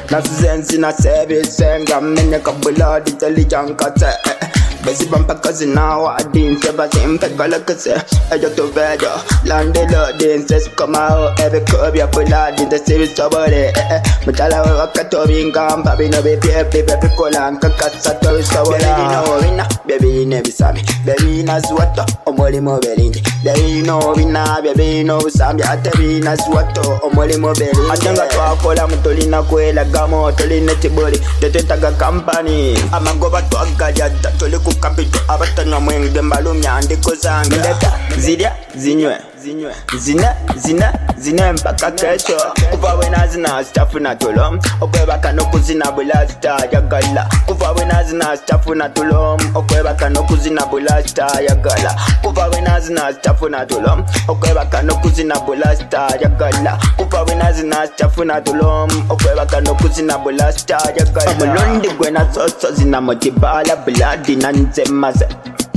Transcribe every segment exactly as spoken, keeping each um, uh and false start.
nasizenzi nasebisenga mene kabuladi telijankate Besi bampa kazi nawa adin seba simpe galakase Ejo to vejo lande lo din ses kamao ebe kobi apuladi the series sobore Mutala wakato bingamba bino bebi ebi bebi kolanka kasa tori sobora Baby no wina baby ne bisami baby na suwato omoli mo berindi Baby no wina baby no bisami ate bina suwato omoli mo berindi Ajanga twa kola mutolina kwela gamo tolina tiboli tetetaga company amagoba twaga jada toliku kapito abatanywa mwenge mbalumya ndiko zange Ndeka zirya zinywe zine zine zine mpaka kesho kuva wena zina staff na tulom okwebaka nokuzina bulasta yagala kuva wena zina staff na tulom okwebaka nokuzina bulasta yagala kuva wena zina staff na tulom okwebaka nokuzina bulasta yagala kuva wena zina staff na tulom okwebaka nokuzina bulasta yagala Amulondi gwena soso zina motibala bloody nanzemaze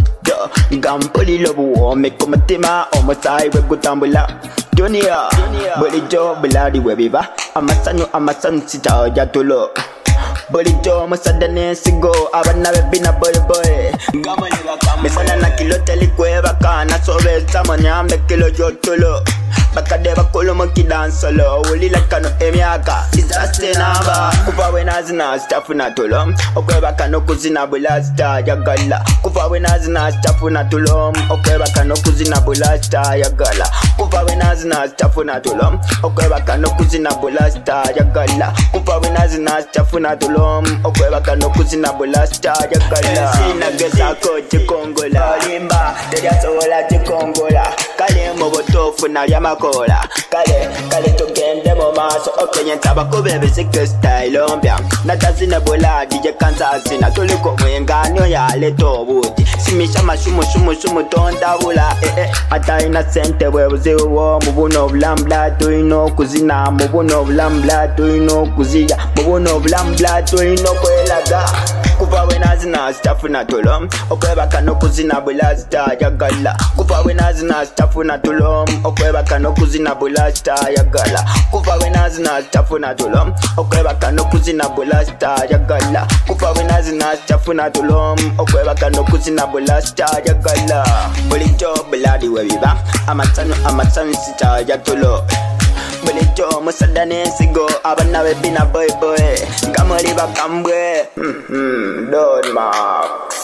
Gampoli lobu ome kumatima omosai we gutambula Dunia Bolijo biladi webiba Amasanyo amasan sita jatulo Bolijo masadane sigo abana bebina boy boy Misana na kilo telikueva kana sobe samanyambe kilo jotulo Bakade bakolo monkey dance solo Wuli lakano emiaka Disaster naba Kufa wena zina staff na tulom Okweba kano kuzina bulasta yagala Kufa wena zina staff na tulom Okweba kano kuzina bulasta yagala Kufa wena zina staff na tulom Okweba kano kuzina bulasta yagala Kufa wena zina staff na tulom Okweba kano kuzina bulasta yagala Sina gesa kochi kongola Limba Teja sola chikongola Kalimbo botofu na yamako Kale, kale tugende mu maso okenye tabako bebe sike style ombya Natazina bola D J kanzazina Tuliko mwenganyo ya leto buti Simisha mashumu shumu shumu tonda bula Eh eh, ata ina sente webuzi uwo Mubuno blambla tuino kuzina Mubuno blambla tuino kuzia Mubuno blambla tuino kwelaga Kufa wena zina staff na tulom Okweba kano kuzina bulasta yagala Kufa wena zina staff na tulom Okweba kano kuzina bulasta yagala Kufa wena zina staff na tulom Okweba kano kuzina bulasta yagala Kufa wena zina staff na tulom Okweba kano kuzina bulasta yagala Bulijo biladi webiba Amatano amatano sita yatulo Bulijo musadane sigo abana bebina boy boy Gamoli bakambwe Mhm Don Mark